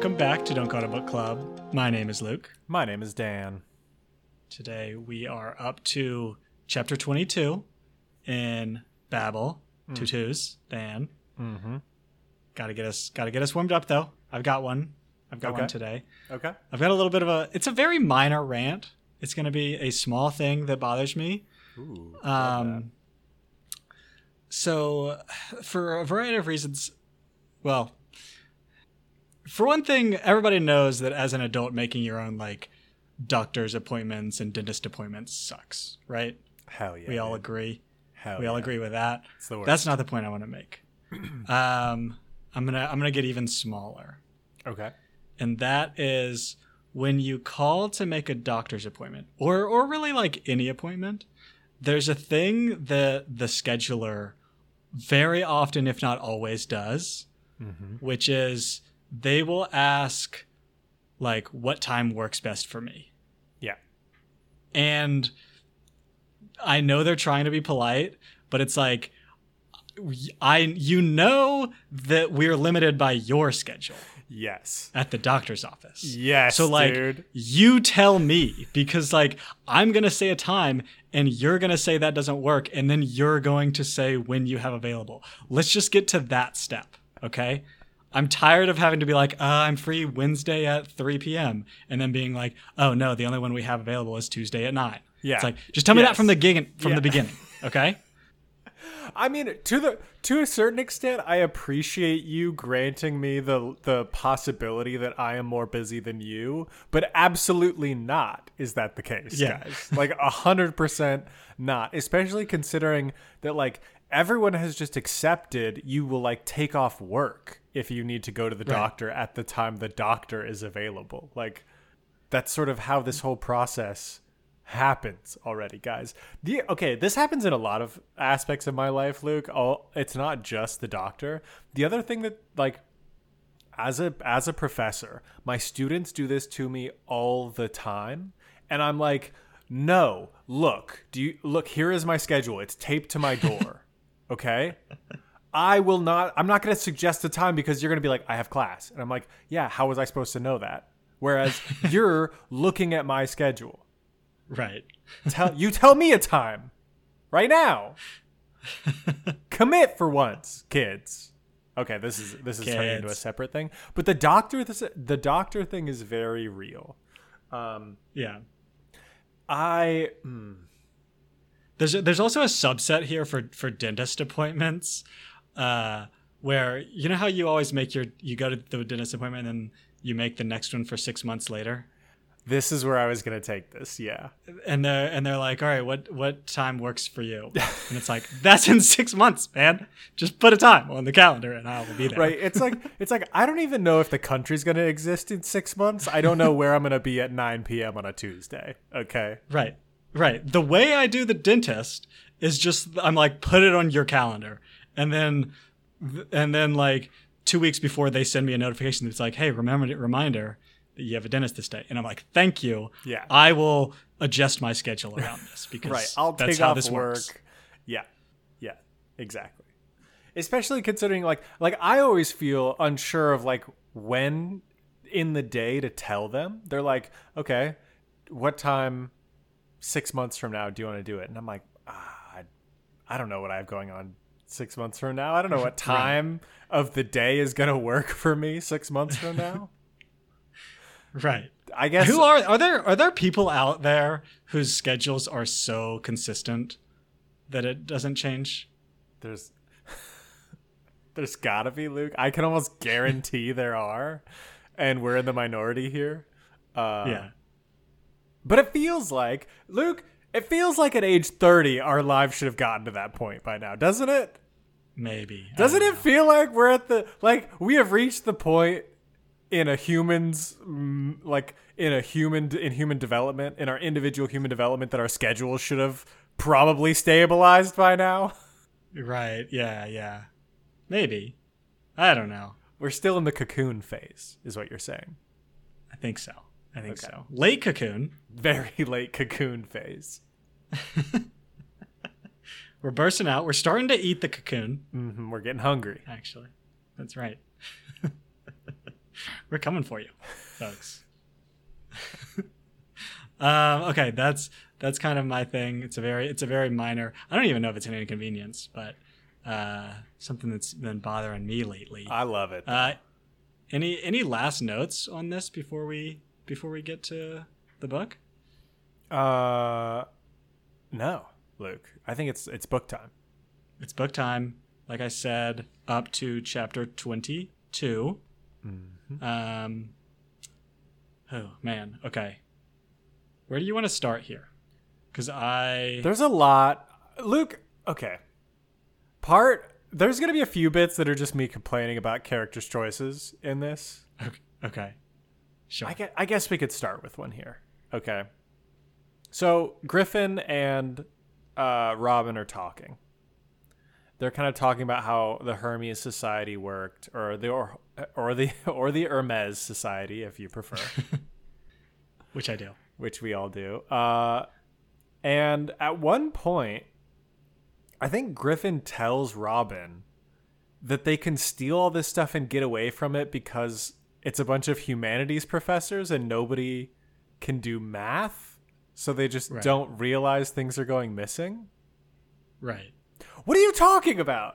Welcome back to Don't Go to Book Club. My name is Luke. My name is Dan. Today we are up to chapter 22 in Babel. Tutus, Dan. Mm-hmm. Gotta get us warmed up though. I've got one today. Okay. I've got a little bit of it's a very minor rant. It's going to be a small thing that bothers me. Ooh, love that. So for a variety of reasons, well, for one thing, everybody knows that as an adult, making your own like doctor's appointments and dentist appointments sucks, right? Hell yeah. We all agree. Hell we all agree with that. It's the worst. That's not the point I want to make. I'm gonna get even smaller, Okay. and that is when you call to make a doctor's appointment, or really like any appointment. There's a thing that the scheduler very often, if not always, does, which is they will ask, like, what time works best for me? Yeah. And I know they're trying to be polite, but it's like, you know that we're limited by your schedule Yes. at the doctor's office. Yes, So, like, dude. you tell me, because, like, I'm going to say a time and you're going to say that doesn't work, and then you're going to say when you have available. Let's just get to that step, okay? I'm tired of having to be like, I'm free Wednesday at 3 p.m. and then being like, oh, no, the only one we have available is Tuesday at 9. Yeah. It's like, just tell me that Yes. from the beginning, okay? I mean, to a certain extent, I appreciate you granting me the possibility that I am more busy than you, but absolutely not is that the case, Yeah. guys. Like 100% not, especially considering that like everyone has just accepted you will like take off work if you need to go to the doctor at the time the doctor is available. Like that's sort of how this whole process happens already, guys. Okay, this happens in a lot of aspects of my life, Luke. It's not just the doctor. The other thing that like as a professor, my students do this to me all the time, and I'm like, no, look, here is my schedule. It's taped to my door. Okay? I'm not going to suggest a time because you're going to be like, I have class. And I'm like, yeah, how was I supposed to know that? Whereas you're looking at my schedule. Right. Tell me a time right now. Commit for once, kids. Okay, this is turning into a separate thing. But the doctor thing is very real. Yeah. There's There's also a subset here for dentist appointments, where you know how you always you go to the dentist appointment and then you make the next one for 6 months later. This is where I was gonna take this, yeah. And they're like, all right, what time works for you? And it's like, that's in 6 months, man. Just put a time on the calendar and I will be there. Right. It's like I don't even know if the country's gonna exist in 6 months. I don't know where I'm gonna be at 9 p.m. on a Tuesday. Okay. Right. The way I do the dentist is just I'm like, put it on your calendar, and then like 2 weeks before they send me a notification that's like, hey, reminder that you have a dentist this day, and I'm like, thank you. Yeah. I will adjust my schedule around this because Right. I'll that's take how off this work. works. Yeah. Yeah. Exactly. Especially considering like I always feel unsure of like when in the day to tell them. They're like, okay, what time 6 months from now do you want to do it? And I'm like, I don't know what I have going on 6 months from now. I don't know what time of the day is going to work for me 6 months from now. Right. I guess. Are there people out there whose schedules are so consistent that it doesn't change? There's gotta be, Luke. I can almost guarantee there are, and we're in the minority here. Yeah. But it feels like, Luke, at age 30, our lives should have gotten to that point by now, doesn't it? Maybe. Doesn't it feel like we're at we have reached the point in a human's, in human development, in our individual human development, that our schedules should have probably stabilized by now? Right. Yeah. Maybe. I don't know. We're still in the cocoon phase, is what you're saying. I think so. Okay. So. Late cocoon. Very late cocoon phase. We're bursting out. We're starting to eat the cocoon. We're getting hungry. Actually, that's right. We're coming for you, folks. Okay, that's kind of my thing. It's a very minor. I don't even know if it's an inconvenience, but something that's been bothering me lately. I love it. Any last notes on this before we get to the book? No, Luke. I think it's book time. It's book time. Like I said, up to chapter 22. Mm-hmm. Oh man. Okay. Where do you want to start here? Because there's a lot, Luke. Okay. There's gonna be a few bits that are just me complaining about characters' choices in this. Okay. Sure. I guess we could start with one here. Okay. So Griffin and Robin are talking. They're kind of talking about how the Hermes Society worked, or the Hermes Society, if you prefer, which I do, which we all do. And at one point, I think Griffin tells Robin that they can steal all this stuff and get away from it because it's a bunch of humanities professors and nobody can do math, so they just don't realize things are going missing. Right. What are you talking about?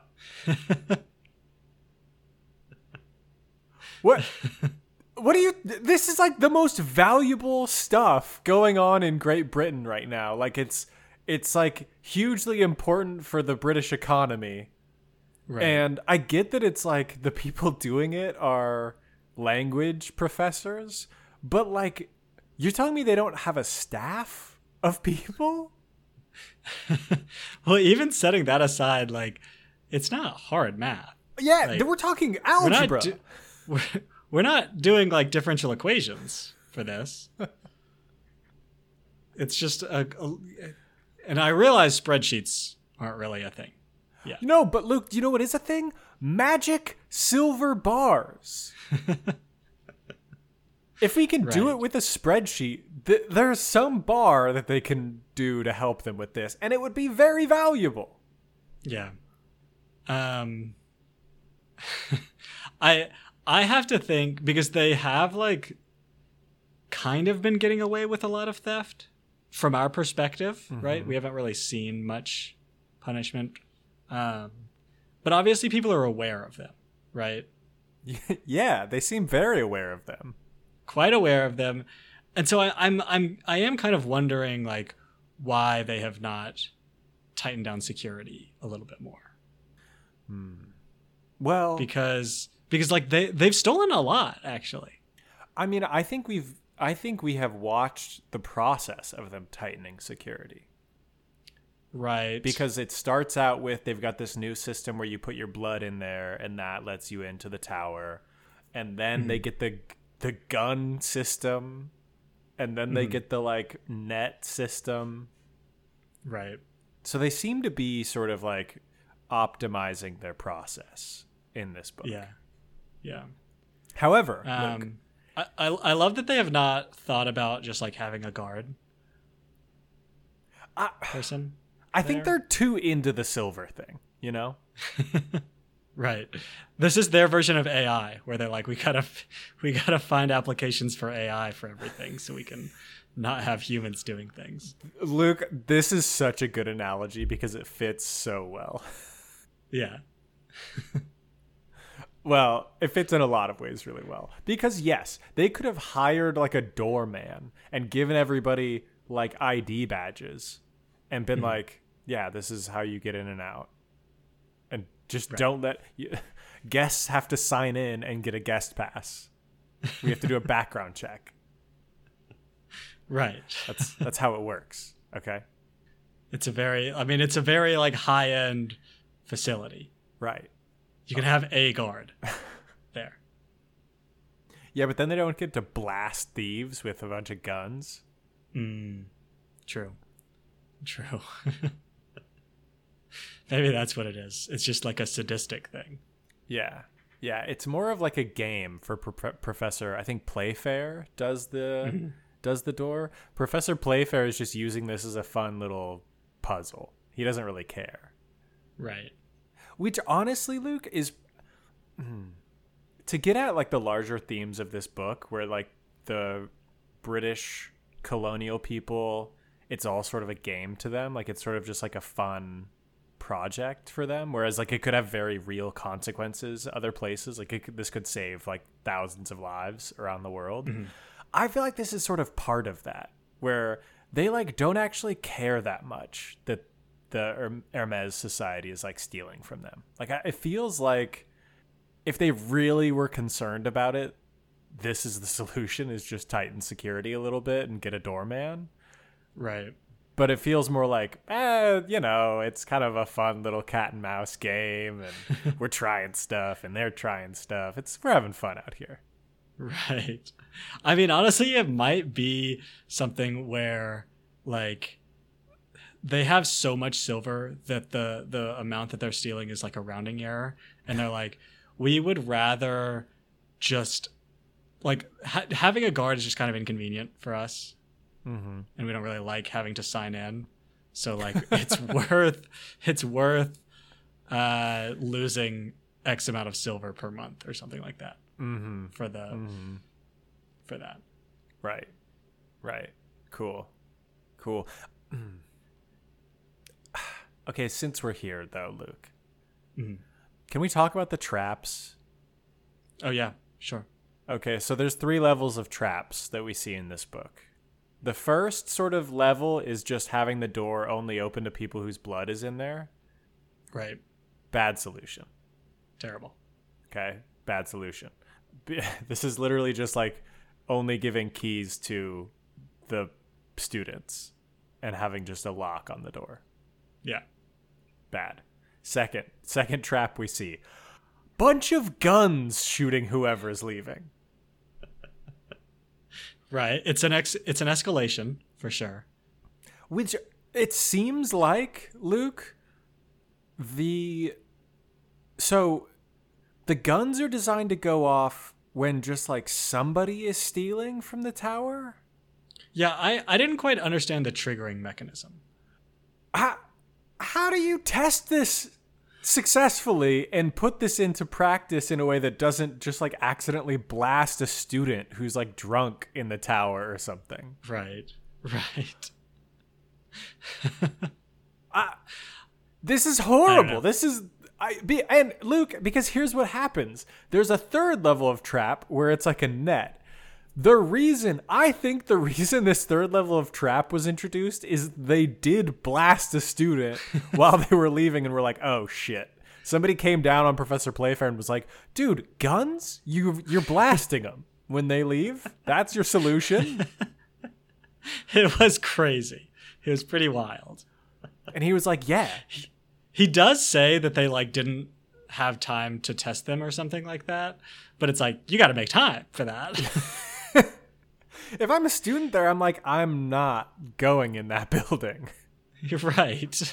What do you... This is like the most valuable stuff going on in Great Britain right now. Like it's like hugely important for the British economy. Right. And I get that it's like the people doing it are language professors, but like you're telling me they don't have a staff of people? Well, even setting that aside, like it's not hard math. Yeah, like, we're talking algebra. We're not doing like differential equations for this. It's just and I realize spreadsheets aren't really a thing. Yeah. No, but Luke, do you know what is a thing? Magic silver bars. If we can do it with a spreadsheet, there's some bar that they can do to help them with this, and it would be very valuable. Yeah. I have to think, because they have like kind of been getting away with a lot of theft from our perspective, right? We haven't really seen much punishment. But obviously people are aware of them, right? Yeah, they seem very aware of them. Quite aware of them. And so I am kind of wondering like why they have not tightened down security a little bit more. Well, because like they've stolen a lot, actually. I mean, I think we have watched the process of them tightening security. Right. Because it starts out with they've got this new system where you put your blood in there and that lets you into the tower. And then they get the gun system, and then they get the like net system. Right. So they seem to be sort of like optimizing their process in this book. Yeah. Yeah. However, I love that they have not thought about just like having a guard person. I think they're too into the silver thing, you know? Right. This is their version of AI, where they're like, we gotta find applications for AI for everything, so we can not have humans doing things. Luke, this is such a good analogy because it fits so well. Yeah. Well, it fits in a lot of ways really well. Because yes, they could have hired like a doorman and given everybody like ID badges and been like, yeah, this is how you get in and out. And just don't let guests have to sign in and get a guest pass. We have to do a background check. Right. That's how it works. Okay. It's a very like high-end facility. Right. You can have a guard there. Yeah, but then they don't get to blast thieves with a bunch of guns. True. Maybe that's what it is. It's just like a sadistic thing. Yeah. Yeah, it's more of like a game for Professor, I think Playfair does the door. Professor Playfair is just using this as a fun little puzzle. He doesn't really care. Right. Which honestly, Luke, is to get at like the larger themes of this book, where like the British colonial people, it's all sort of a game to them. Like it's sort of just like a fun project for them, whereas like it could have very real consequences other places. Like this could save like thousands of lives around the world. I feel like this is sort of part of that, where they like don't actually care that much that the Hermes society is like stealing from them. Like it feels like if they really were concerned about it, this is the solution, is just tighten security a little bit and get a doorman. Right. But it feels more like, it's kind of a fun little cat and mouse game, and we're trying stuff and they're trying stuff. We're having fun out here. Right. I mean, honestly, it might be something where like they have so much silver that the amount that they're stealing is like a rounding error. And they're like, we would rather just like having a guard is just kind of inconvenient for us. Mm-hmm. And we don't really like having to sign in. So like it's worth losing X amount of silver per month or something like that. Mm-hmm. For that. Right. Cool. Okay, since we're here though, Luke, can we talk about the traps? Oh yeah, sure. Okay, so there's 3 levels of traps that we see in this book. The first sort of level is just having the door only open to people whose blood is in there. Right. Bad solution. Terrible. Okay, bad solution. This is literally just like only giving keys to the students and having just a lock on the door. Yeah. Bad. Second trap we see. Bunch of guns shooting whoever's leaving. Right. It's an escalation for sure. Which it seems like, Luke, so the guns are designed to go off when just like somebody is stealing from the tower? Yeah, I didn't quite understand the triggering mechanism. How do you test this successfully and put this into practice in a way that doesn't just like accidentally blast a student who's like drunk in the tower or something? Right. This is horrible. And Luke, because here's what happens. There's a third level of trap where it's like a net. I think the reason this third level of trap was introduced is they did blast a student while they were leaving and were like, oh shit. Somebody came down on Professor Playfair and was like, dude, guns? You're blasting them when they leave? That's your solution? It was crazy. It was pretty wild. And he was like, yeah. He does say that they like didn't have time to test them or something like that. But it's like, you got to make time for that. If I'm a student there, I'm like, I'm not going in that building. You're right.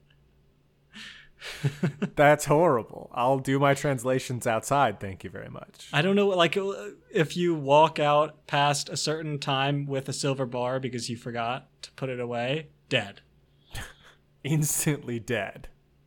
That's horrible. I'll do my translations outside. Thank you very much. I don't know, like if you walk out past a certain time with a silver bar because you forgot to put it away, dead. Instantly dead.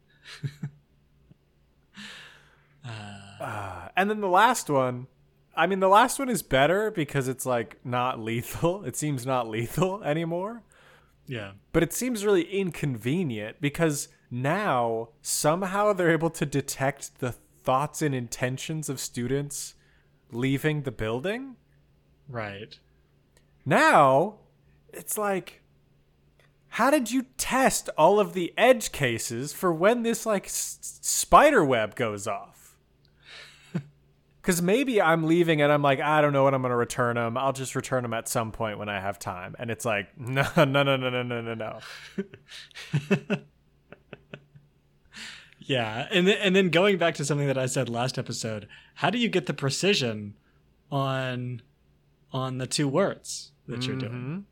And then the last one is better because it's like not lethal. It seems not lethal anymore. Yeah. But it seems really inconvenient because now somehow they're able to detect the thoughts and intentions of students leaving the building. Right. Now it's like, how did you test all of the edge cases for when this like spider web goes off? Because maybe I'm leaving and I'm like, I don't know when I'm going to return them. I'll just return them at some point when I have time. And it's like, no. Yeah. And then going back to something that I said last episode, how do you get the precision on the 2 words that you're doing?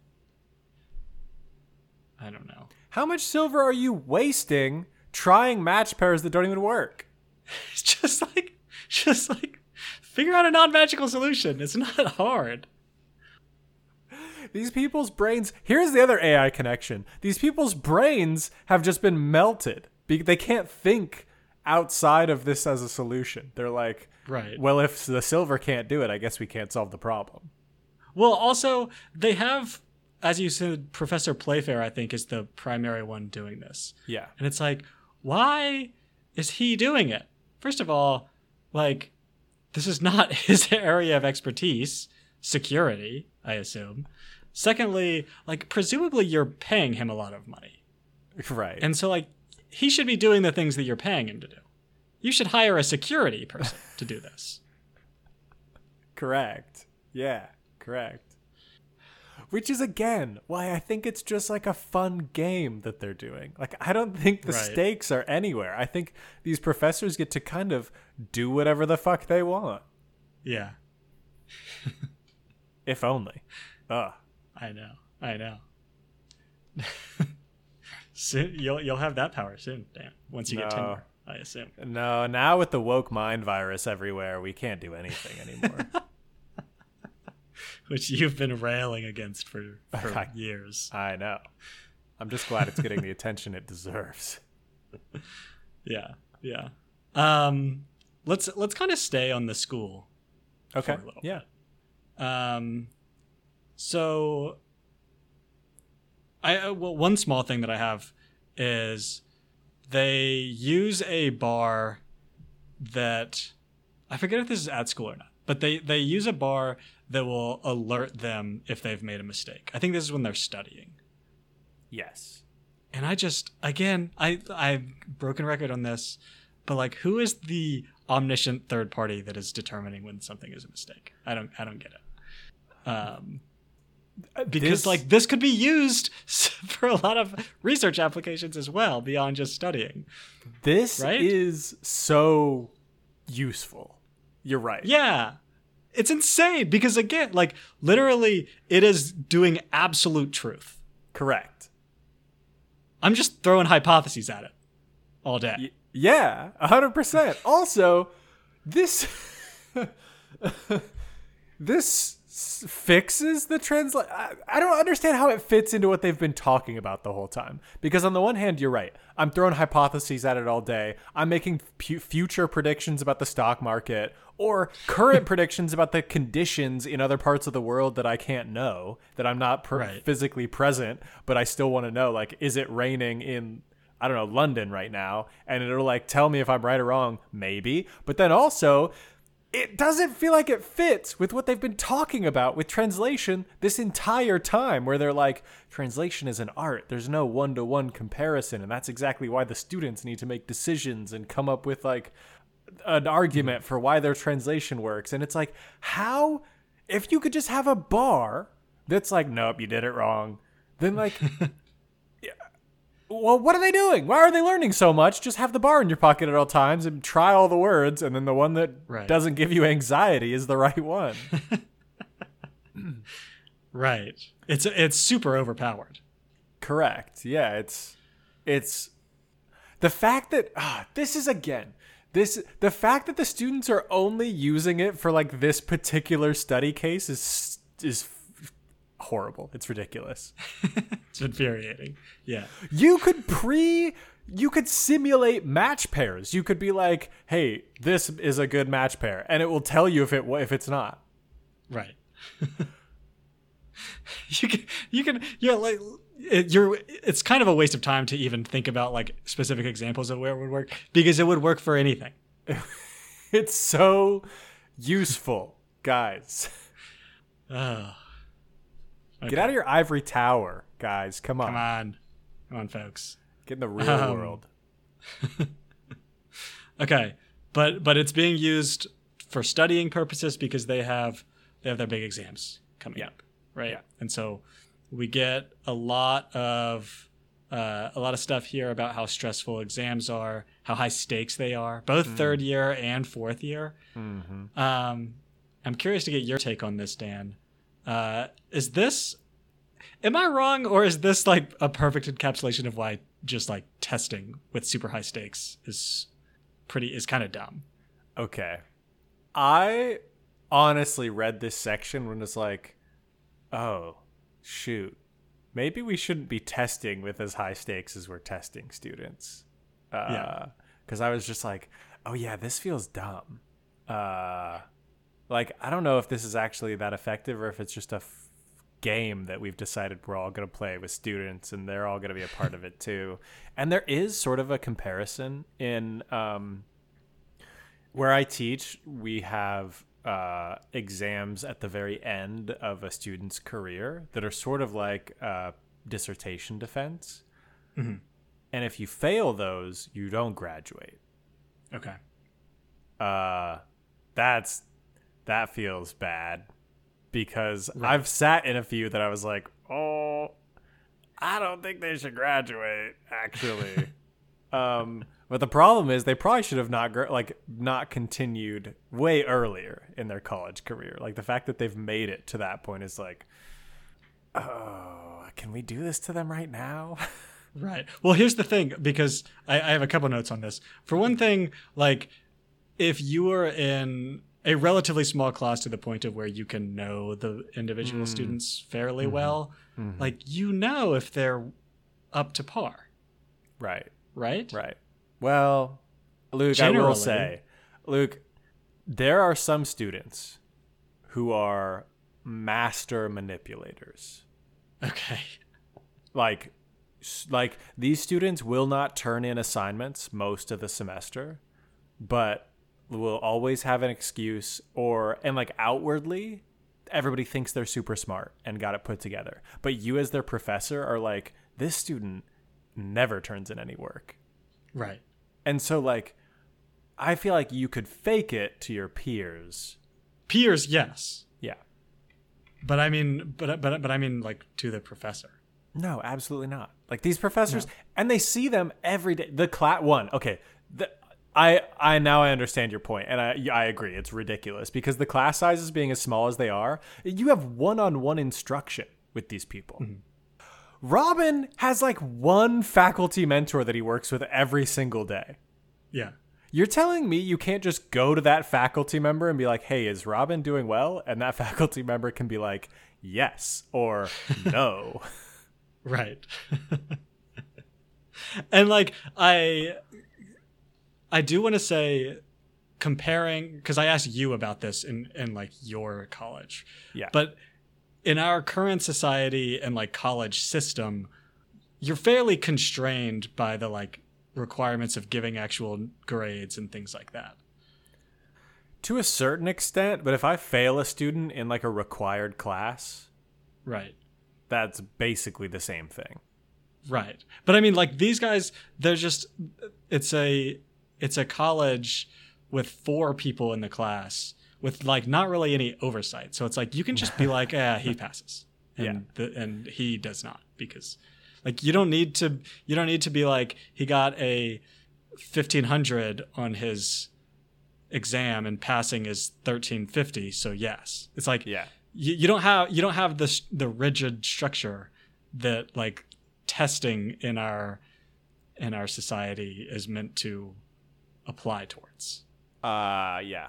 I don't know. How much silver are you wasting trying match pairs that don't even work? It's just like figure out a non-magical solution. It's not hard. These people's brains, here's the other AI connection. These people's brains have just been melted. They can't think outside of this as a solution. They're like, Right. well, if the silver can't do it, I guess we can't solve the problem. Well, also, they have, as you said, Professor Playfair, I think, is the primary one doing this. Yeah. And it's like, why is he doing it? First of all, like, this is not his area of expertise, security, I assume. Secondly, like, presumably you're paying him a lot of money. Right. And so, like, he should be doing the things that you're paying him to do. You should hire a security person to do this. Correct. Yeah, correct. Which is, again, why I think it's just like a fun game that they're doing. Like, I don't think the stakes are anywhere. I think these professors get to kind of do whatever the fuck they want. Yeah. If only. Ugh. I know. Soon, you'll have that power soon, Dan. Once you get tenure, I assume. No, now with the woke mind virus everywhere, we can't do anything anymore. Which you've been railing against for years. I know. I'm just glad it's getting the attention it deserves. Yeah. Let's kind of stay on the school. Okay. For a little Yeah. So one small thing that I have is they use a bar that I forget if this is at school or not, but they use a bar that will alert them if they've made a mistake. I think this is when they're studying. Yes. And I just, again, I've broken record on this, but like, who is the omniscient third party that is determining when something is a mistake? I don't get it. Because like this could be used for a lot of research applications as well beyond just studying. This right? is so useful. You're right. Yeah. It's insane because again, like literally it is doing absolute truth. Correct. I'm just throwing hypotheses at it all day. Yeah, 100%. Also, this this fixes the translate. I don't understand how it fits into what they've been talking about the whole time. Because on the one hand, you're right. I'm throwing hypotheses at it all day. I'm making future predictions about the stock market or current predictions about the conditions in other parts of the world that I can't know, that I'm not physically present, but I still want to know. Like, is it raining in, I don't know, London right now? And it'll like tell me if I'm right or wrong, maybe. But then also, it doesn't feel like it fits with what they've been talking about with translation this entire time, where they're like, translation is an art. There's no one-to-one comparison. And that's exactly why the students need to make decisions and come up with like an argument for why their translation works. And it's like, how, if you could just have a bar that's like, nope, you did it wrong, then like, well, what are they doing? Why are they learning so much? Just have the bar in your pocket at all times and try all the words, and then the one that doesn't give you anxiety is the right one. Right. It's super overpowered. Correct. Yeah, it's the fact that the fact that the students are only using it for like this particular study case is horrible. It's ridiculous. It's infuriating. Yeah. You could simulate match pairs. You could be like, "Hey, this is a good match pair," and it will tell you if it's not. Right. It's kind of a waste of time to even think about like specific examples of where it would work, because it would work for anything. It's so useful, guys. Oh. Okay. Get out of your ivory tower, guys. Come on, folks. Get in the real world. Okay, but it's being used for studying purposes because they have their big exams coming up, right? Yeah. And so we get a lot of stuff here about how stressful exams are, how high stakes they are, both third year and fourth year. Mm-hmm. I'm curious to get your take on this, Dan. Am I wrong, or is this like a perfect encapsulation of why just like testing with super high stakes is kind of dumb? Okay. I honestly read this section when it's like, oh, shoot. Maybe we shouldn't be testing with as high stakes as we're testing students. because I was just like, oh yeah, this feels dumb. Like, I don't know if this is actually that effective or if it's just a game that we've decided we're all going to play with students and they're all going to be a part of it too. And there is sort of a comparison in where I teach. We have exams at the very end of a student's career that are sort of like dissertation defense. Mm-hmm. And if you fail those, you don't graduate. Okay. That feels bad, because I've sat in a few that I was like, oh, I don't think they should graduate, actually. But the problem is they probably should have not continued way earlier in their college career. Like, the fact that they've made it to that point is like, oh, can we do this to them right now? Right. Well, here's the thing, because I have a couple notes on this. For one thing, like, if you are in a relatively small class to the point of where you can know the individual students fairly well, like, you know if they're up to par. Right. Right? Right. Well, Luke, I will say, Luke, there are some students who are master manipulators. Okay. Like these students will not turn in assignments most of the semester, but will always have an excuse, and like outwardly everybody thinks they're super smart and got it put together. But you as their professor are like, this student never turns in any work. Right. And so, like, I feel like you could fake it to your peers. Peers, yes. Yeah. But I mean, but I mean, like, to the professor. No, absolutely not. Like, these professors, and they see them every day. The class one, okay. I now I understand your point, and I agree. It's ridiculous because the class sizes being as small as they are, you have one-on-one instruction with these people. Mm-hmm. Robin has like one faculty mentor that he works with every single day. Yeah. You're telling me you can't just go to that faculty member and be like, hey, is Robin doing well? And that faculty member can be like, yes or no. Right. And like, I do want to say, comparing, because I asked you about this in like your college. Yeah. But in our current society and like college system, you're fairly constrained by the like requirements of giving actual grades and things like that. To a certain extent, but if I fail a student in like a required class, right, that's basically the same thing. Right. But I mean, like, these guys, they're just, it's a college with 4 people in the class with like not really any oversight. So it's like, you can just be like, he passes. And and he does not, because like, you don't need to be like, he got a 1500 on his exam and passing is 1350. So yes, it's like, you don't have the rigid structure that like testing in our society is meant to apply towards. Yeah.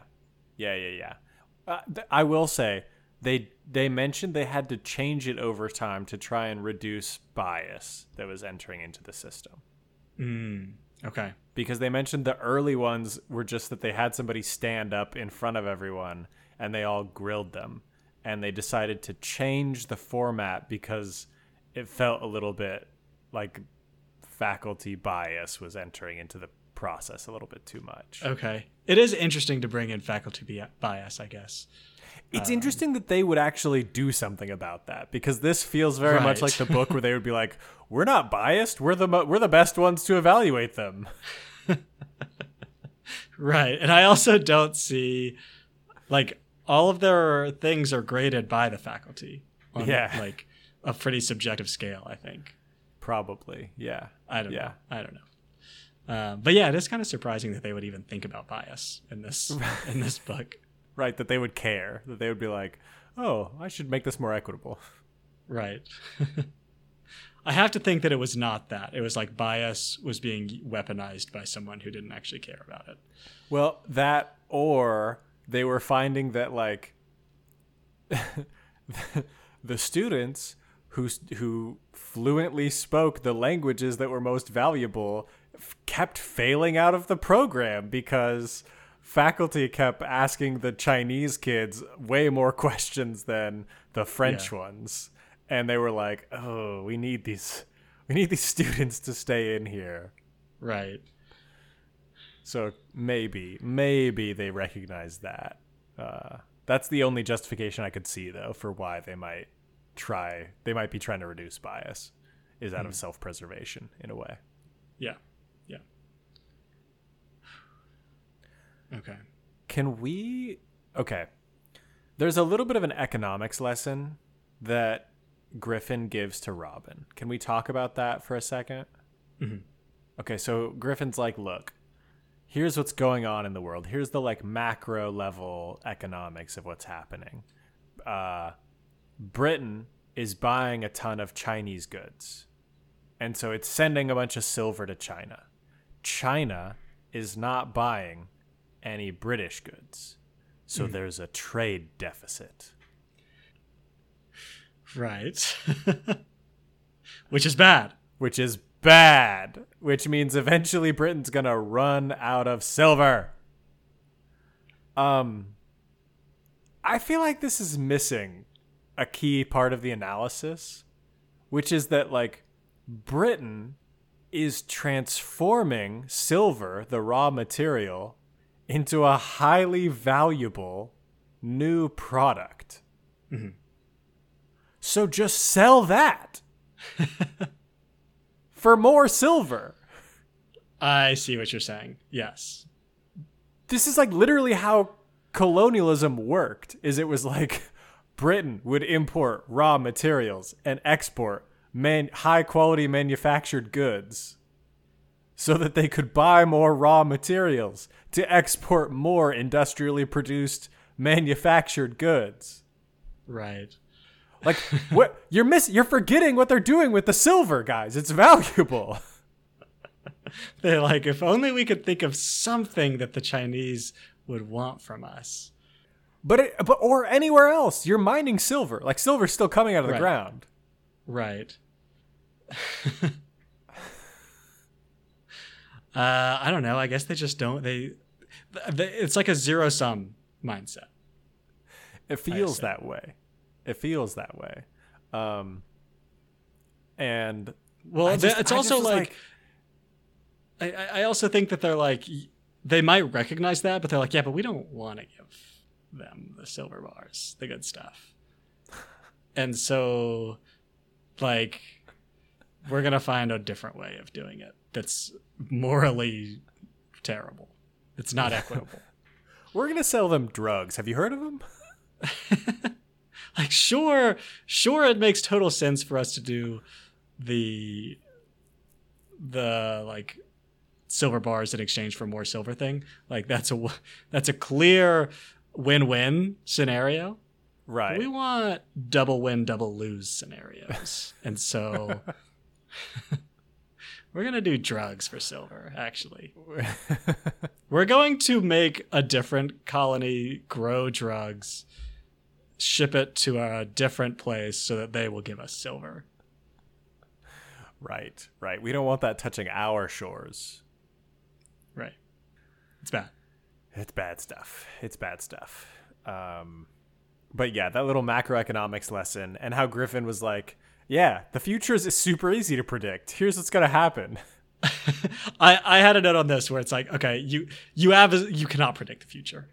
I will say they mentioned they had to change it over time to try and reduce bias that was entering into the system. Okay. Because they mentioned the early ones were just that they had somebody stand up in front of everyone and they all grilled them, and they decided to change the format because it felt a little bit like faculty bias was entering into the process a little bit too much. Okay. It is interesting to bring in faculty bias, I guess. It's interesting that they would actually do something about that, because this feels very much like the book where they would be like, we're not biased. We're the best ones to evaluate them. Right. And I also don't see, like, all of their things are graded by the faculty on like a pretty subjective scale, I think. Probably. Yeah. I don't know. But yeah, it is kind of surprising that they would even think about bias in this book. Right, that they would care, that they would be like, oh, I should make this more equitable. Right. I have to think that it was not that. It was like bias was being weaponized by someone who didn't actually care about it. Well, that, or they were finding that like the students who fluently spoke the languages that were most valuable kept failing out of the program because faculty kept asking the Chinese kids way more questions than the French ones. And they were like, oh, we need these students to stay in here. Right. So maybe they recognize that. That's the only justification I could see, though, for why they might be trying to reduce bias, is out of self-preservation in a way. Yeah. Okay. Okay. There's a little bit of an economics lesson that Griffin gives to Robin. Can we talk about that for a second? Mm-hmm. Okay, so Griffin's like, look, here's what's going on in the world. Here's the like macro level economics of what's happening. Britain is buying a ton of Chinese goods. And so it's sending a bunch of silver to China. China is not buying any British goods. So there's a trade deficit. Right. Which is bad. Which means eventually Britain's going to run out of silver. I feel like this is missing a key part of the analysis, which is that like Britain is transforming silver, the raw material, into a highly valuable new product. Mm-hmm. So just sell that for more silver. I see what you're saying. Yes. This is like literally how colonialism worked. Is it was like Britain would import raw materials and export high quality manufactured goods so that they could buy more raw materials to export more industrially produced manufactured goods. Right. Like what you're forgetting what they're doing with the silver, guys. It's valuable. They're like, if only we could think of something that the Chinese would want from us. But or anywhere else, you're mining silver. Like silver's still coming out of the ground. Right. I don't know. I guess they just don't. They it's like a zero-sum mindset. It feels that way. And well, it's also like I also think that they're like, they might recognize that, but they're like, yeah, but we don't want to give them the silver bars, the good stuff. And so like, we're going to find a different way of doing it that's morally terrible. It's not equitable. We're going to sell them drugs. Have you heard of them? Like, sure, it makes total sense for us to do the like silver bars in exchange for more silver thing. Like that's a clear win-win scenario. Right. We want double win, double lose scenarios. And so we're going to do drugs for silver, actually. We're going to make a different colony grow drugs, ship it to a different place so that they will give us silver. Right. We don't want that touching our shores. Right. It's bad. It's bad stuff. But yeah, that little macroeconomics lesson and how Griffin was like, yeah, the future is super easy to predict. Here's what's going to happen. I had a note on this where it's like, okay, you cannot predict the future.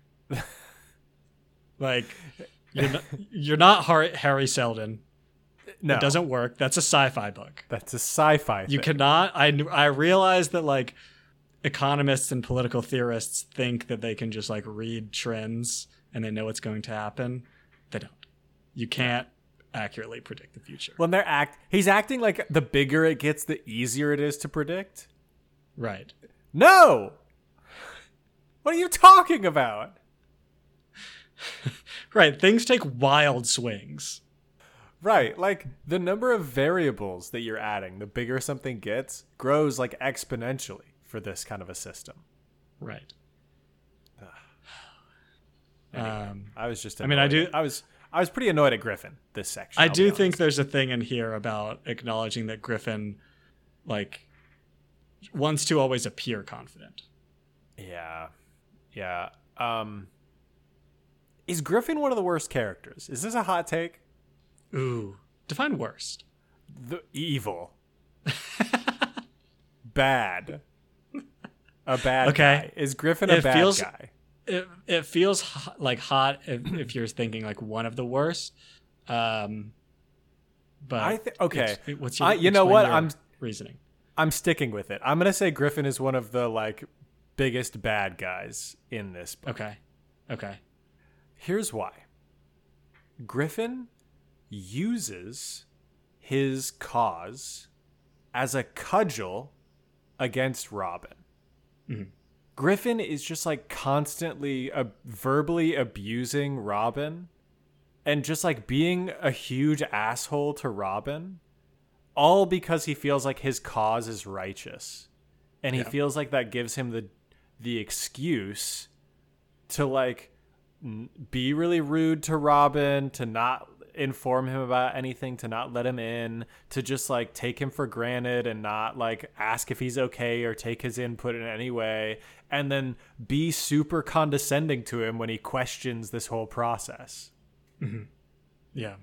Like, you're not Harry Seldon. No. It doesn't work. That's a sci-fi book. That's a sci-fi thing. You cannot. I realize that like economists and political theorists think that they can just like read trends and they know what's going to happen. They don't. You can't accurately predict the future. When he's acting like the bigger it gets, the easier it is to predict. Right. No. What are you talking about? Right. Things take wild swings. Right. Like the number of variables that you're adding, the bigger something gets, grows like exponentially for this kind of a system. Right. Anyway, I was just. Annoyed. I was pretty annoyed at Griffin this section. I do think there's a thing in here about acknowledging that Griffin, like, wants to always appear confident. Yeah. Yeah. Is Griffin one of the worst characters? Is this a hot take? Ooh, define worst. The evil. Bad. A bad guy. Is Griffin a bad guy? It feels like hot if you're thinking like one of the worst. But okay. What's your, you know what? I'm reasoning. I'm sticking with it. I'm gonna say Griffin is one of the like biggest bad guys in this book. Okay. Here's why. Griffin uses his cause as a cudgel against Robin. Mm-hmm. Griffin is just like constantly verbally abusing Robin and just like being a huge asshole to Robin, all because he feels like his cause is righteous. And he feels like that gives him the excuse to like be really rude to Robin, to not inform him about anything, to not let him in, to just like take him for granted and not like ask if he's okay or take his input in any way, and then be super condescending to him when he questions this whole process. Mm-hmm. Yeah.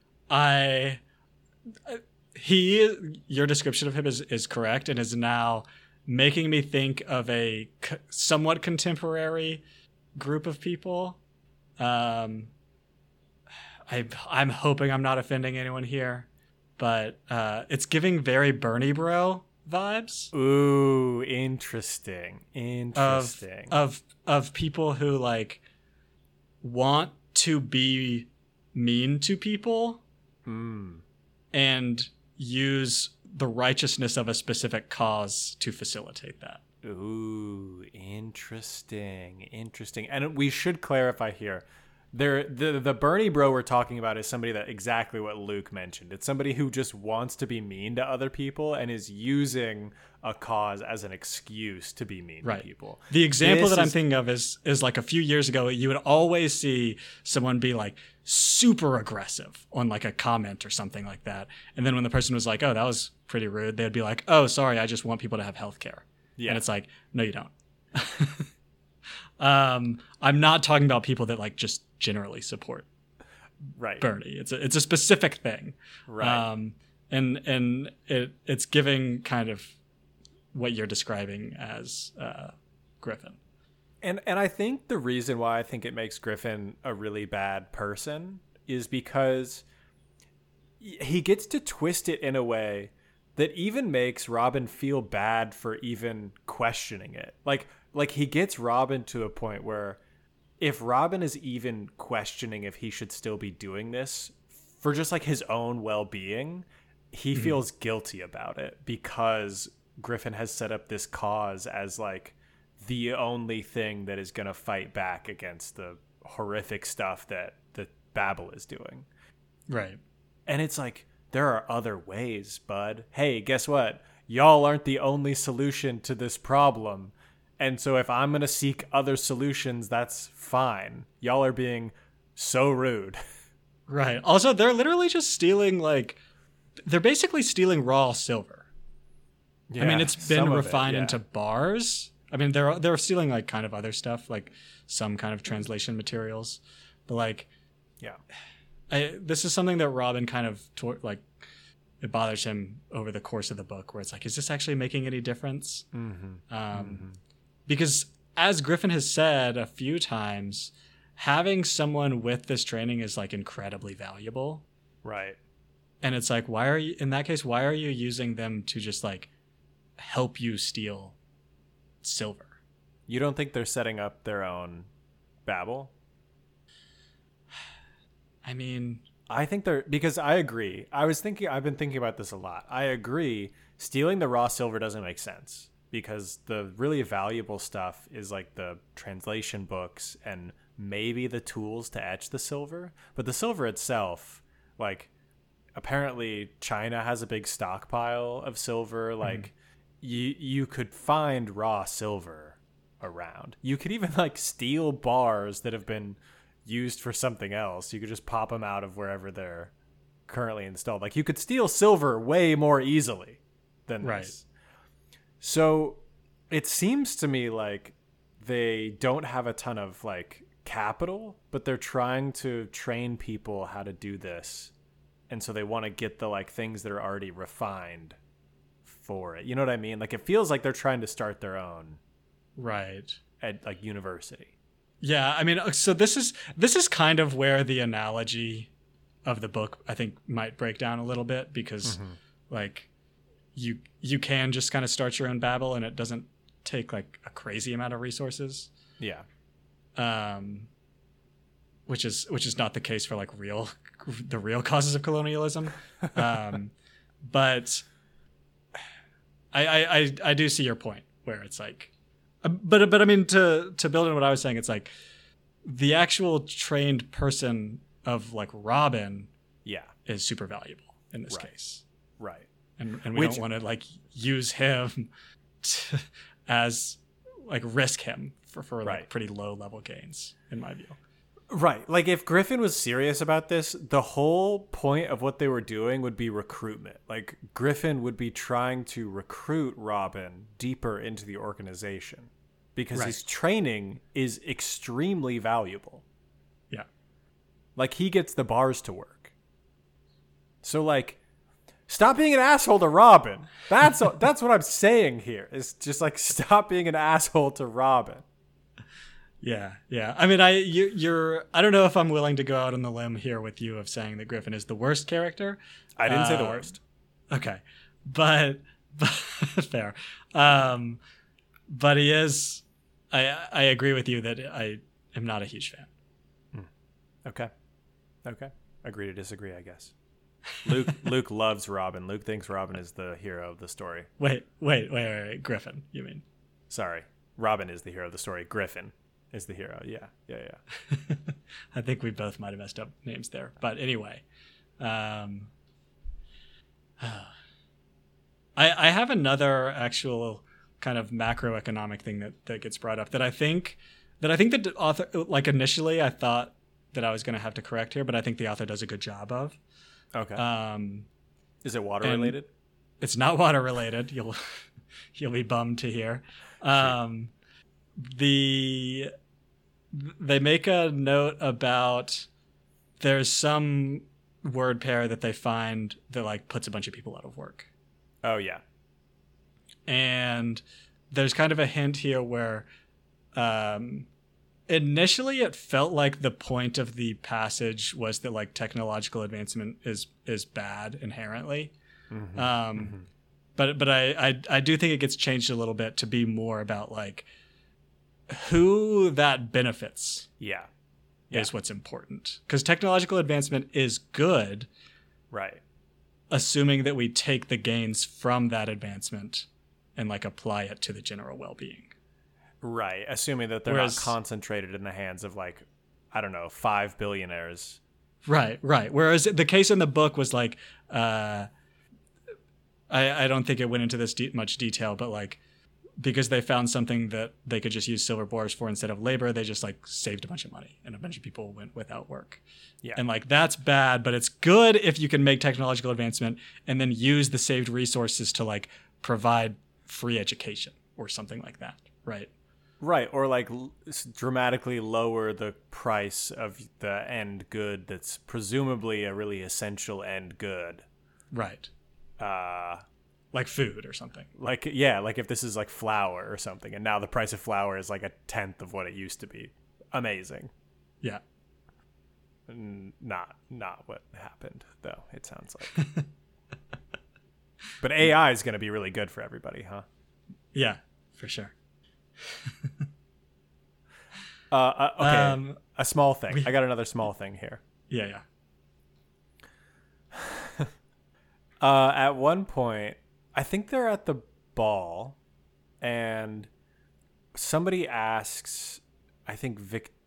Your description of him is correct and is now making me think of a somewhat contemporary group of people. I'm hoping I'm not offending anyone here, but it's giving very Bernie Bro vibes. Ooh, interesting. Of people who like want to be mean to people and use the righteousness of a specific cause to facilitate that. Ooh, interesting. And we should clarify here. The Bernie Bro we're talking about is somebody that exactly what Luke mentioned. It's somebody who just wants to be mean to other people and is using a cause as an excuse to be mean to people. The example I'm thinking of is like a few years ago, you would always see someone be like super aggressive on like a comment or something like that. And then when the person was like, oh, that was pretty rude, they'd be like, oh, sorry, I just want people to have healthcare. Yeah. And it's like, no, you don't. I'm not talking about people that like just generally support Bernie. It's a specific thing. Right. And it's giving kind of what you're describing as Griffin. And I think the reason why I think it makes Griffin a really bad person is because he gets to twist it in a way that even makes Robin feel bad for even questioning it. Like he gets Robin to a point where if Robin is even questioning if he should still be doing this for just like his own well-being, he feels guilty about it because Griffin has set up this cause as like the only thing that is going to fight back against the horrific stuff that Babel is doing. Right. And it's like, there are other ways, bud. Hey, guess what? Y'all aren't the only solution to this problem. And so if I'm going to seek other solutions, that's fine. Y'all are being so rude. Right. Also, they're literally just stealing, like, they're basically stealing raw silver. Yeah, I mean, it's been refined into bars. I mean, they're stealing, like, kind of other stuff, like some kind of translation materials. But, like, yeah. This is something that Robin kind of it bothers him over the course of the book, where it's like, is this actually making any difference? Because as Griffin has said a few times, having someone with this training is like incredibly valuable. Right. And it's like, why are you using them to just like help you steal silver? You don't think they're setting up their own Babel? I mean, I think because I agree. I've been thinking about this a lot. I agree. Stealing the raw silver doesn't make sense because the really valuable stuff is like the translation books and maybe the tools to etch the silver. But the silver itself, like, apparently China has a big stockpile of silver. Like, you could find raw silver around. You could even like steal bars that have been used for something else. You could just pop them out of wherever they're currently installed. Like, you could steal silver way more easily than this. So it seems to me like they don't have a ton of like capital, but they're trying to train people how to do this. And so they want to get the like things that are already refined for it. You know what I mean? Like it feels like they're trying to start their own Right. at like university. Yeah, I mean, so this is kind of where the analogy of the book I think might break down a little bit, because like you can just kind of start your own Babel and it doesn't take like a crazy amount of resources. Yeah. Which is not the case for like the real causes of colonialism. But I do see your point where it's like, but I mean, to build on what I was saying, it's like the actual trained person of like Robin is super valuable in this case. Right. And we don't want to like use him as like risk him for like pretty low level gains, in my view. Right. Like if Griffin was serious about this, the whole point of what they were doing would be recruitment. Like Griffin would be trying to recruit Robin deeper into the organization because his training is extremely valuable. Yeah. Like he gets the bars to work. So like stop being an asshole to Robin. That's what I'm saying here. It's just like stop being an asshole to Robin. Yeah. I mean, I don't know if I'm willing to go out on the limb here with you of saying that Griffin is the worst character. I didn't say the worst. Okay, but fair. But he is. I agree with you that I am not a huge fan. Okay. Agree to disagree, I guess. Luke loves Robin. Luke thinks Robin is the hero of the story. Wait. Griffin, you mean? Sorry. Robin is the hero of the story. Griffin is the hero. Yeah. I think we both might have messed up names there. But anyway. I have another actual kind of macroeconomic thing that gets brought up that I think that the author, like initially I thought that I was going to have to correct here, but I think the author does a good job of. Okay. Is it water related? It's not water related. You'll be bummed to hear. They make a note about there's some word pair that they find that like puts a bunch of people out of work. Oh yeah. And there's kind of a hint here where initially it felt like the point of the passage was that like technological advancement is bad inherently. But I do think it gets changed a little bit to be more about like who that benefits. Yeah. Is what's important, because technological advancement is good, right? Assuming that we take the gains from that advancement and like apply it to the general well-being. Right. Assuming that they're not concentrated in the hands of like, I don't know, 5 billionaires. Right. Whereas the case in the book was like, I don't think it went into this much detail, but like, because they found something that they could just use silver bores for instead of labor, they just like saved a bunch of money and a bunch of people went without work. Yeah. And like, that's bad, but it's good if you can make technological advancement and then use the saved resources to like provide free education or something like that. Right. Right. Or like dramatically lower the price of the end good that's presumably a really essential end good. Right. Like food or something. Like, yeah, like if this is like flour or something, and now the price of flour is like 1/10 of what it used to be. Amazing. Yeah. Not what happened, though, it sounds like. But AI is going to be really good for everybody, huh? Yeah, for sure. Okay, a small thing. I got another small thing here. Yeah. At one point, I think they're at the ball, and somebody asks, I think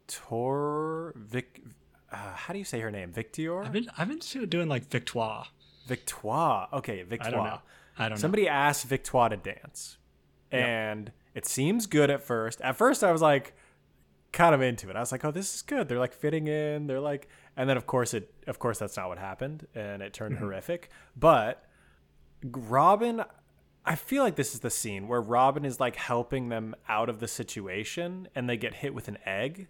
how do you say her name? Victor? I've been doing like Victoire. Victoire. Okay, Victoire. I don't know. Somebody asked Victoire to dance, and it seems good at first. At first, I was like, kind of into it. I was like, oh, this is good. They're like fitting in. They're like, and then of course that's not what happened, and it turned horrific. But Robin, I feel like this is the scene where Robin is like helping them out of the situation and they get hit with an egg.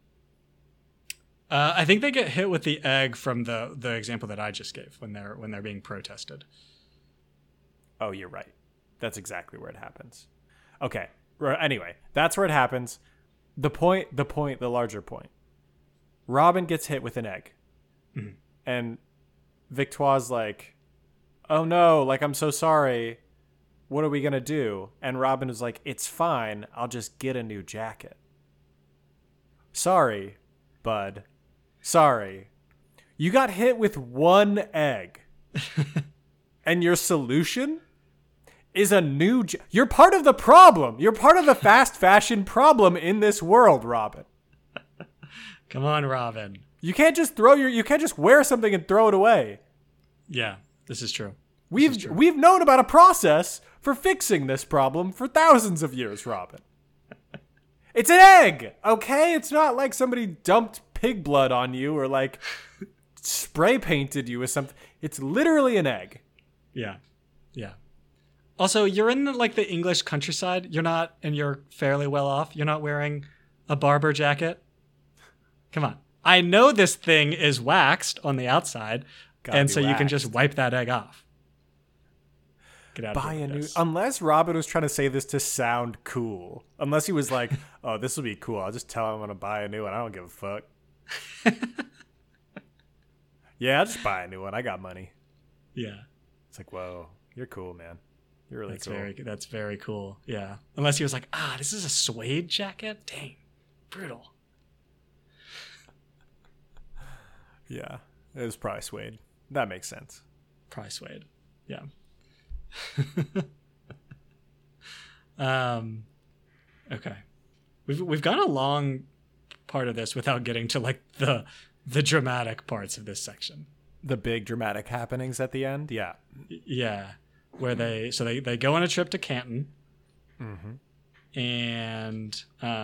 I think they get hit with the egg from the example that I just gave when they're being protested. Oh, you're right. That's exactly where it happens. Okay. Anyway, that's where it happens. The larger point. Robin gets hit with an egg. Mm-hmm. And Victoire's like, oh no, like, I'm so sorry. What are we going to do? And Robin is like, it's fine. I'll just get a new jacket. Sorry, bud. Sorry. You got hit with one egg. And your solution is a new... You're part of the problem. You're part of the fast fashion problem in this world, Robin. Come on, Robin. You can't just you can't just wear something and throw it away. Yeah, this is true. We've known about a process for fixing this problem for thousands of years, Robin. It's an egg, okay? It's not like somebody dumped pig blood on you or like spray painted you with something. It's literally an egg. Yeah. Yeah. Also, you're in the English countryside. You're fairly well off. You're not wearing a Barber jacket. Come on. I know this thing is waxed on the outside, and so you can just wipe that egg off. Get out Buy a new... Unless Robin was trying to say this to sound cool. Unless he was like, oh, this will be cool. I'll just tell him I'm going to buy a new one. I don't give a fuck. Yeah, I'll just buy a new one. I got money. Yeah. It's like, whoa, you're cool, man. You're really cool. That's very cool. Yeah. Unless he was like, this is a suede jacket? Dang. Brutal. Yeah. It was probably suede. That makes sense. Probably suede. Yeah. Okay. We've gone a long part of this without getting to like the dramatic parts of this section. The big dramatic happenings at the end? Yeah. Yeah. Where they go on a trip to Canton. Mm-hmm. And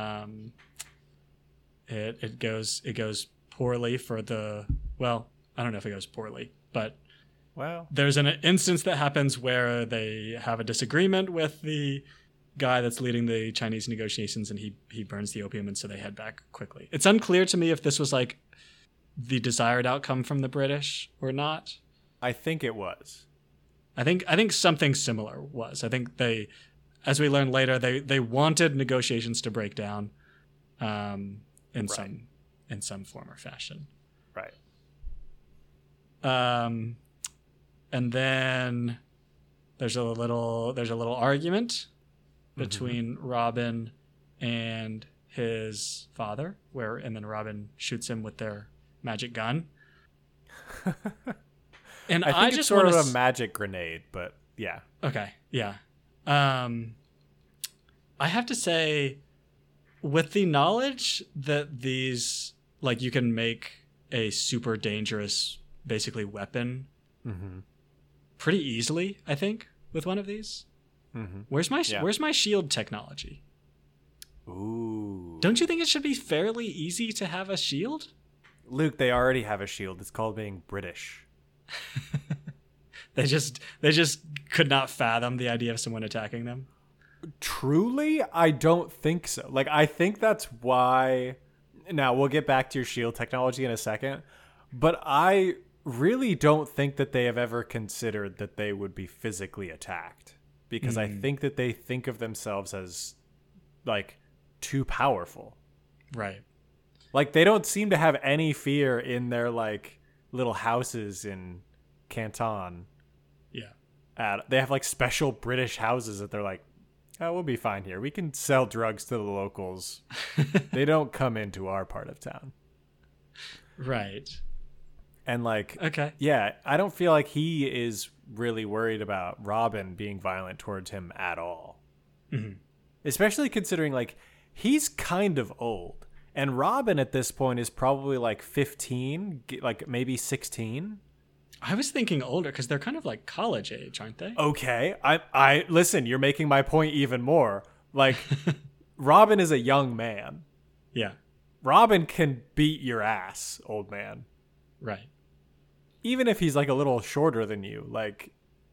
it goes poorly for the... Well, I don't know if it goes poorly, but... Well, there's an instance that happens where they have a disagreement with the guy that's leading the Chinese negotiations, and he burns the opium, and so they head back quickly. It's unclear to me if this was like the desired outcome from the British or not. I think it was. I think something similar was. I think they, as we learn later, they wanted negotiations to break down, in some form or fashion. Right. And then there's a little argument between Robin and his father, and then Robin shoots him with their magic gun. And I think it's sort of a magic grenade, but yeah. Okay, yeah. I have to say, with the knowledge that these, like, you can make a super dangerous, basically, weapon pretty easily, I think, with one of these. Mm-hmm. Where's my shield technology? Ooh. Don't you think it should be fairly easy to have a shield? Luke, they already have a shield. It's called being British. They just could not fathom the idea of someone attacking them. Truly, I don't think so. Like, I think that's why... Now, we'll get back to your shield technology in a second, but I really don't think that they have ever considered that they would be physically attacked, because I think that they think of themselves as, like, too powerful. Right. Like, they don't seem to have any fear in their, like, little houses in Canton. Yeah. They have, like, special British houses that they're like, oh, we'll be fine here. We can sell drugs to the locals. They don't come into our part of town. Right. And, like, okay. Yeah, I don't feel like he is really worried about Robin being violent towards him at all. Mm-hmm. Especially considering, like, he's kind of old. And Robin at this point is probably, like, 15, like, maybe 16. I was thinking older because they're kind of like college age, aren't they? Okay. I listen, you're making my point even more. Like, Robin is a young man. Yeah. Robin can beat your ass, old man. Right. Even if he's, like, a little shorter than you. Like,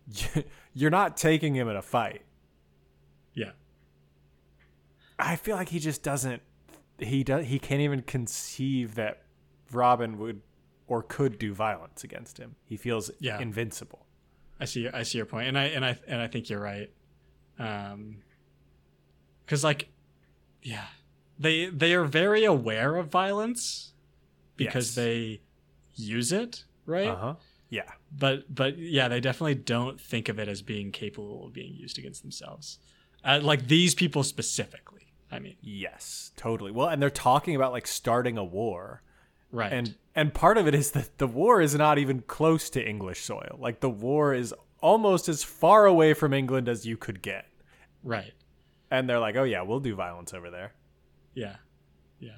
you're not taking him in a fight. Yeah. I feel like he just doesn't. He can't even conceive that Robin would or could do violence against him. He feels invincible. I see your point, and I think you're right. Because they are very aware of violence because they use it, right? Yeah. But yeah, they definitely don't think of it as being capable of being used against themselves. Like these people specifically, I mean. Yes, totally. Well, and they're talking about like starting a war. Right. And part of it is that the war is not even close to English soil. Like the war is almost as far away from England as you could get. Right. And they're like, "Oh yeah, we'll do violence over there." Yeah. Yeah.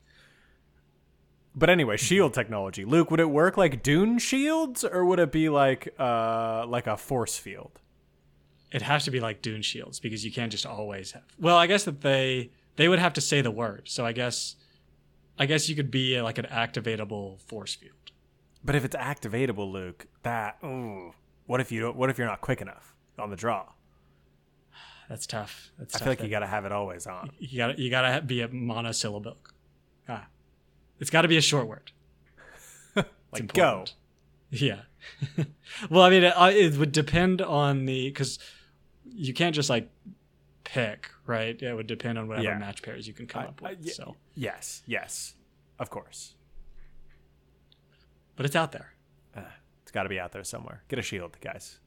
But anyway, shield technology. Luke, would it work like Dune shields, or would it be like a force field? It has to be like Dune shields because you can't just always have. Well, I guess that they would have to say the word. So I guess you could be like an activatable force field. But if it's activatable, Luke, what if you're not quick enough on the draw? That's tough. I feel like you got to have it always on. You gotta be a monosyllable. It's got to be a short word. Like go. Yeah. Well, I mean, it would depend on because you can't just like pick, right? It would depend on whatever match pairs you can come up with. So yes, of course. But it's out there. It's got to be out there somewhere. Get a shield, guys.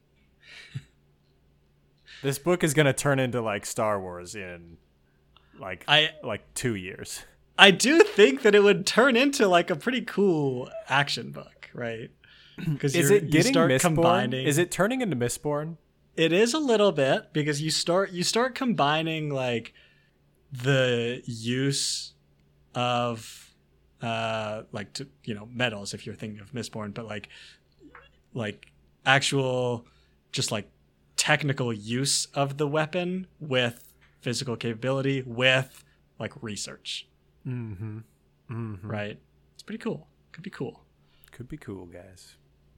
This book is gonna turn into like Star Wars in like 2 years. I do think that it would turn into like a pretty cool action book, right? Because is it getting Mistborn? Is it turning into Mistborn? It is a little bit because you start combining like the use of metals if you're thinking of Mistborn, but like actual just like technical use of the weapon with physical capability with like research. Mm-hmm. Mm-hmm. Right. It's pretty cool. Could be cool. Could be cool, guys.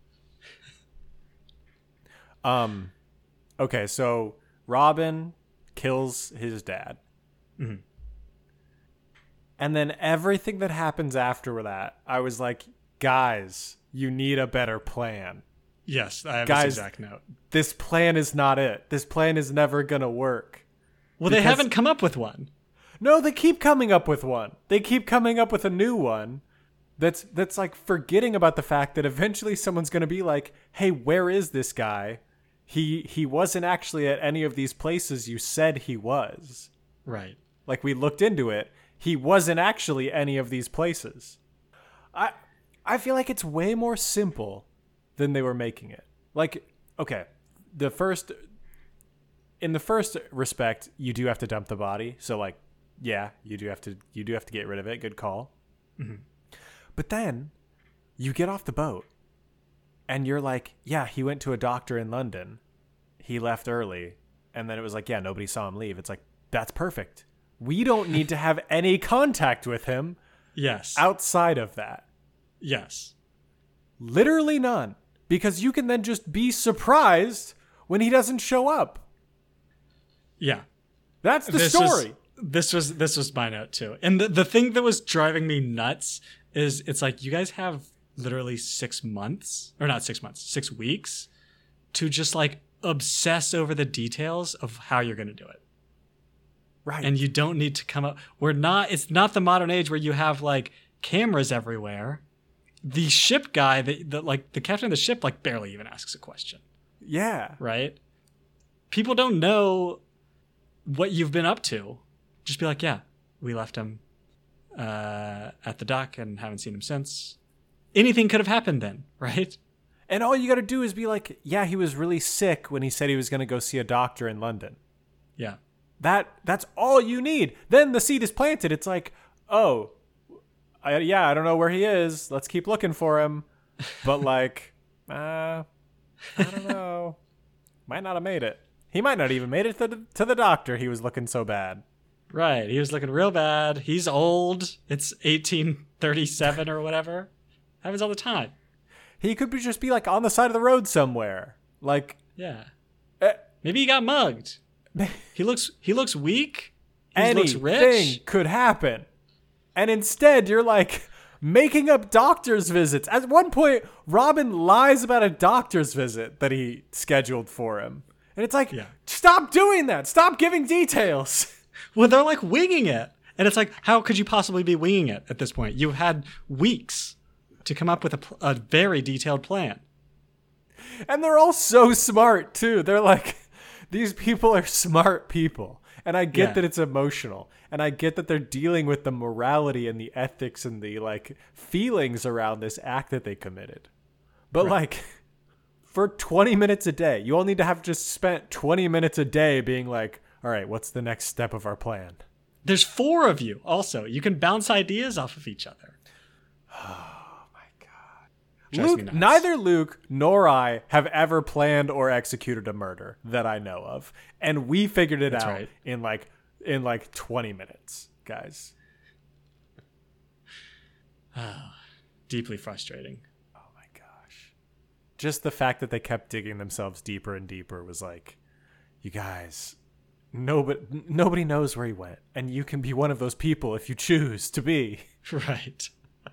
Okay, so Robin kills his dad. Mm-hmm. And then everything that happens after that, I was like, guys, you need a better plan. Yes, I have this exact note. This plan is not it. This plan is never going to work. Well, they haven't come up with one. No, they keep coming up with one. They keep coming up with a new one. That's like forgetting about the fact that eventually someone's going to be like, hey, where is this guy? He wasn't actually at any of these places you said he was. Right. Like we looked into it. He wasn't actually any of these places. I feel like it's way more simple than they were making it. Like, okay, in the first respect, you do have to dump the body. So like, yeah, you do have to get rid of it. Good call. Mm-hmm. But then you get off the boat and you're like, yeah, he went to a doctor in London. He left early. And then it was like, yeah, nobody saw him leave. It's like, that's perfect. We don't need to have any contact with him. Yes. Outside of that. Yes. Literally none. Because you can then just be surprised when he doesn't show up. Yeah. That's the story. This was my note too. And the thing that was driving me nuts is it's like you guys have literally 6 months, or not 6 months, 6 weeks to just like obsess over the details of how you're going to do it. Right. And you don't need to come up. It's not the modern age where you have like cameras everywhere. The ship guy, the captain of the ship, like barely even asks a question. Yeah. Right. People don't know what you've been up to. Just be like, yeah, we left him at the dock and haven't seen him since. Anything could have happened then, right? And all you got to do is be like, yeah, he was really sick when he said he was going to go see a doctor in London. Yeah. That's all you need. Then the seed is planted. It's like, oh, I don't know where he is. Let's keep looking for him. But like, I don't know. Might not have made it. He might not even made it to the doctor. He was looking so bad. Right. He was looking real bad. He's old. It's 1837 or whatever. Happens all the time. He could just be like on the side of the road somewhere. Like Yeah. Eh, Maybe he got mugged. He looks weak. He looks rich. Anything could happen. And instead, you're like making up doctor's visits. At one point, Robin lies about a doctor's visit that he scheduled for him. And it's like, stop doing that. Stop giving details. Well, they're like winging it. And it's like, how could you possibly be winging it at this point? You had weeks to come up with a very detailed plan. And they're all so smart, too. They're like, these people are smart people. And I get that it's emotional. And I get that they're dealing with the morality and the ethics and the like feelings around this act that they committed. But like for 20 minutes a day, you all need to have just spent 20 minutes a day being like, all right, what's the next step of our plan? There's 4 of you also. You can bounce ideas off of each other. Oh my God. Luke, neither Luke nor I have ever planned or executed a murder that I know of. And we figured it out in like 20 minutes, guys. Deeply frustrating. Oh my gosh. Just the fact that they kept digging themselves deeper and deeper was like, you guys, nobody knows where he went. And you can be one of those people if you choose to be. Right.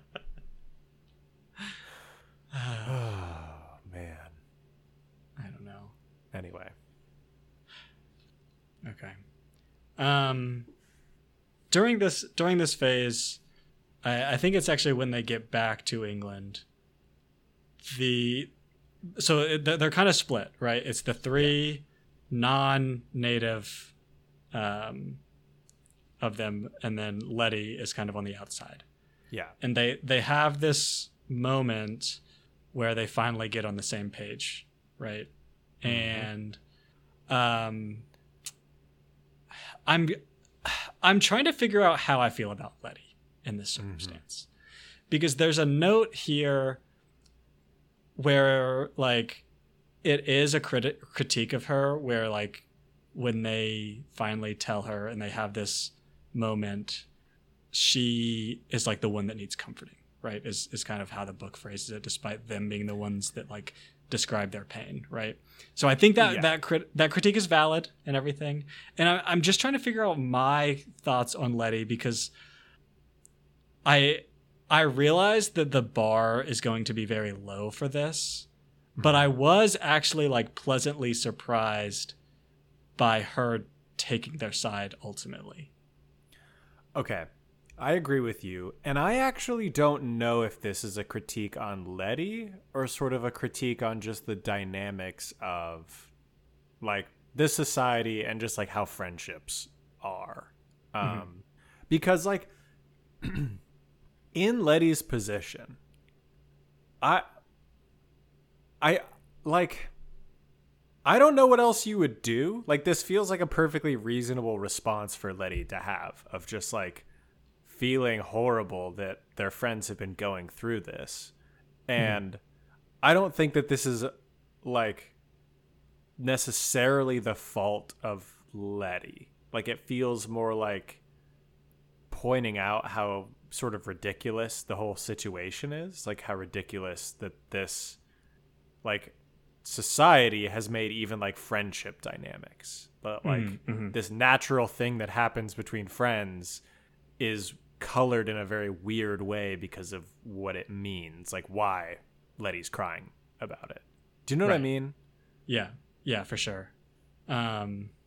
Oh, man. I don't know. Anyway. Okay. During this phase, I think it's actually when they get back to England. They're kind of split, right? It's the 3 non-native of them, and then Letty is kind of on the outside. Yeah. And they have this moment where they finally get on the same page, right? Mm-hmm. And I'm trying to figure out how I feel about Letty in this circumstance. Because there's a note here where like it is a critique of her, where like when they finally tell her and they have this moment, she is like the one that needs comforting, right? Is kind of how the book phrases it, despite them being the ones that like describe their pain, right? So I think that critique is valid and everything. And I'm just trying to figure out my thoughts on Letty, because I realized that the bar is going to be very low for this, but I was actually like pleasantly surprised by her taking their side ultimately. Okay. I agree with you. And I actually don't know if this is a critique on Letty or sort of a critique on just the dynamics of like this society and just like how friendships are. Because like in Letty's position, I don't know what else you would do. Like this feels like a perfectly reasonable response for Letty to have, of just like feeling horrible that their friends have been going through this. And I don't think that this is like necessarily the fault of Letty. Like it feels more like pointing out how sort of ridiculous the whole situation is, like how ridiculous that this like society has made even like friendship dynamics, but like this natural thing that happens between friends is colored in a very weird way because of what it means, like why Letty's crying about it. Do you know what I mean? Yeah, for sure. I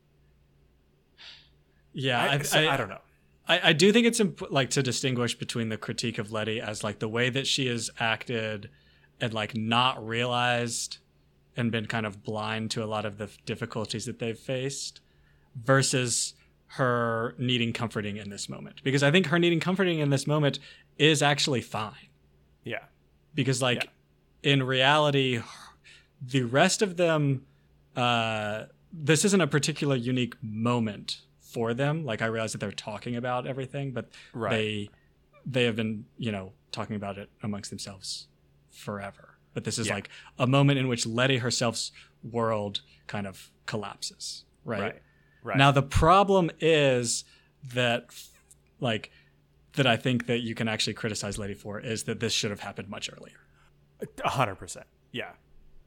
don't know. I do think it's like to distinguish between the critique of Letty as like the way that she has acted and like not realized and been kind of blind to a lot of the difficulties that they've faced, versus her needing comforting in this moment. Because I think her needing comforting in this moment is actually fine. Yeah. Because like in reality, the rest of them, this isn't a particular unique moment for them. Like I realize that they're talking about everything, but they have been, talking about it amongst themselves forever. But this is like a moment in which Letty herself's world kind of collapses, right? Now the problem is that that I think that you can actually criticize Letty for is that this should have happened much earlier. 100%. Yeah.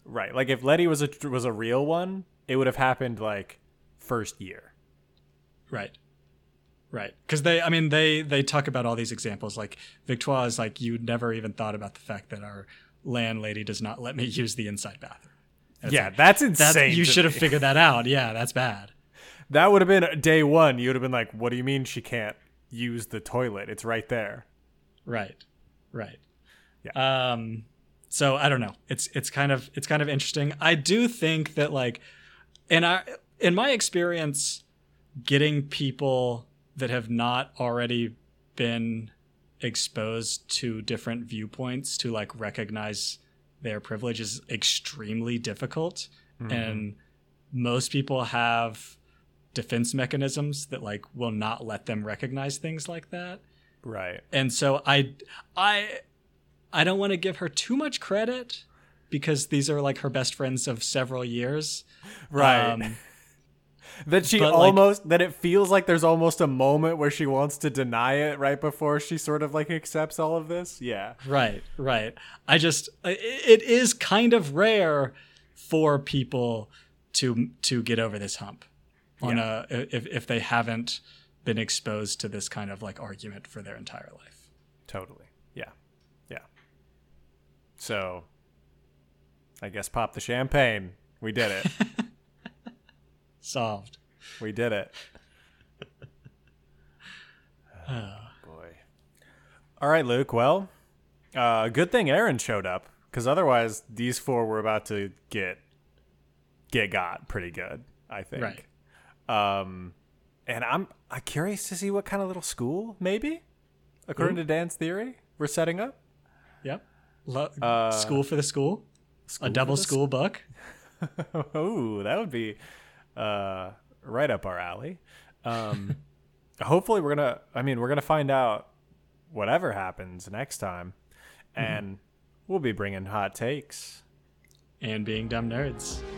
Right. Like if Letty was a real one, it would have happened like first year. Right. Right. Because they talk about all these examples. Like Victoire is like, you never even thought about the fact that our landlady does not let me use the inside bathroom. Yeah, like, that's insane. You should have figured that out. Yeah, that's bad. That would have been day one. You would have been like, what do you mean she can't use the toilet? It's right there. Right. Right. Yeah. So I don't know. It's kind of interesting. I do think that like in my experience, getting people that have not already been exposed to different viewpoints to like recognize their privilege is extremely difficult. Mm-hmm. And most people have defense mechanisms that like will not let them recognize things like that. Right. And so I don't want to give her too much credit because these are like her best friends of several years. Right. That she almost, that it feels like there's almost a moment where she wants to deny it right before she sort of like accepts all of this. Yeah. Right. It is kind of rare for people to get over this hump on if they haven't been exposed to this kind of like argument for their entire life. Totally. Yeah. Yeah. So I guess pop the champagne. We did it. Solved. We did it. Oh, boy. All right, Luke. Well, good thing Aaron showed up, because otherwise these four were about to get got pretty good, I think. Right. And I'm curious to see what kind of little school, maybe, according to Dan's theory, we're setting up. Yep. School for the school. A double school book. Oh, that would be right up our alley. Hopefully we're gonna find out whatever happens next time, and we'll be bringing hot takes and being dumb nerds.